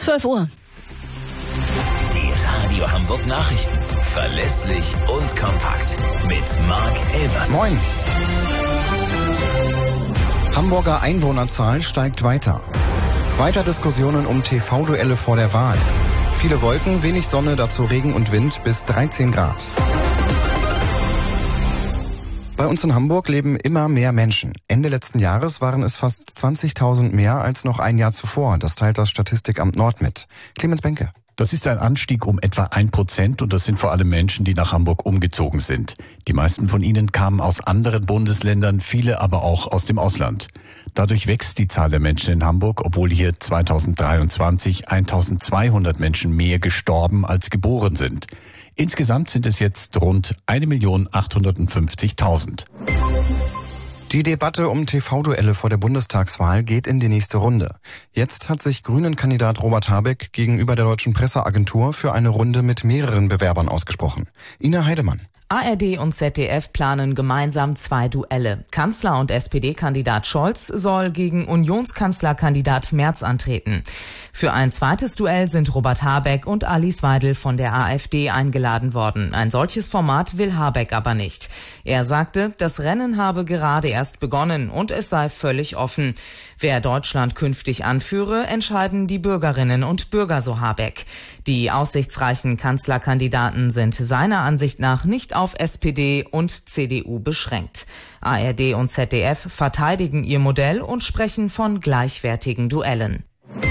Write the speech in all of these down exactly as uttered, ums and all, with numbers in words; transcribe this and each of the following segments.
zwölf Uhr. Die Radio Hamburg Nachrichten. Verlässlich und kompakt. Mit Marc Elbers. Moin. Hamburger Einwohnerzahl steigt weiter. Weiter Diskussionen um T V-Duelle vor der Wahl. Viele Wolken, wenig Sonne, dazu Regen und Wind bis dreizehn Grad. Bei uns in Hamburg leben immer mehr Menschen. Ende letzten Jahres waren es fast zwanzigtausend mehr als noch ein Jahr zuvor. Das teilt das Statistikamt Nord mit. Clemens Benke. Das ist ein Anstieg um etwa ein Prozent und das sind vor allem Menschen, die nach Hamburg umgezogen sind. Die meisten von ihnen kamen aus anderen Bundesländern, viele aber auch aus dem Ausland. Dadurch wächst die Zahl der Menschen in Hamburg, obwohl hier zweitausenddreiundzwanzig eintausendzweihundert Menschen mehr gestorben als geboren sind. Insgesamt sind es jetzt rund eine Million achthundertfünfzigtausend. Die Debatte um T V-Duelle vor der Bundestagswahl geht in die nächste Runde. Jetzt hat sich Grünen-Kandidat Robert Habeck gegenüber der Deutschen Presseagentur für eine Runde mit mehreren Bewerbern ausgesprochen. Ina Heidemann. A R D und Z D F planen gemeinsam zwei Duelle. Kanzler- und S P D-Kandidat Scholz soll gegen Unionskanzlerkandidat Merz antreten. Für ein zweites Duell sind Robert Habeck und Alice Weidel von der AfD eingeladen worden. Ein solches Format will Habeck aber nicht. Er sagte, das Rennen habe gerade erst begonnen und es sei völlig offen. Wer Deutschland künftig anführe, entscheiden die Bürgerinnen und Bürger, so Habeck. Die aussichtsreichen Kanzlerkandidaten sind seiner Ansicht nach nicht auf S P D und C D U beschränkt. A R D und Z D F verteidigen ihr Modell und sprechen von gleichwertigen Duellen.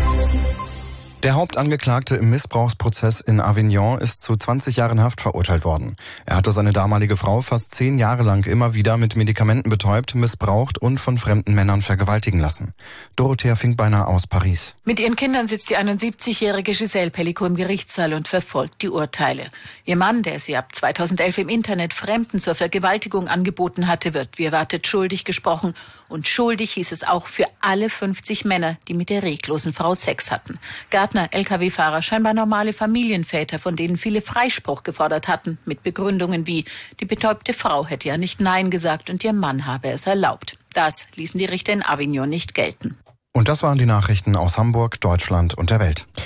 Der Hauptangeklagte im Missbrauchsprozess in Avignon ist zu zwanzig Jahren Haft verurteilt worden. Er hatte seine damalige Frau fast zehn Jahre lang immer wieder mit Medikamenten betäubt, missbraucht und von fremden Männern vergewaltigen lassen. Dorothea Finkbeiner aus Paris. Mit ihren Kindern sitzt die einundsiebzigjährige Giselle Pellico im Gerichtssaal und verfolgt die Urteile. Ihr Mann, der sie ab zweitausendelf im Internet Fremden zur Vergewaltigung angeboten hatte, wird wie erwartet schuldig gesprochen. Und schuldig hieß es auch für alle fünfzig Männer, die mit der reglosen Frau Sex hatten. Gärtner, L K W-Fahrer, scheinbar normale Familienväter, von denen viele Freispruch gefordert hatten, mit Begründungen wie, die betäubte Frau hätte ja nicht Nein gesagt und ihr Mann habe es erlaubt. Das ließen die Richter in Avignon nicht gelten. Und das waren die Nachrichten aus Hamburg, Deutschland und der Welt.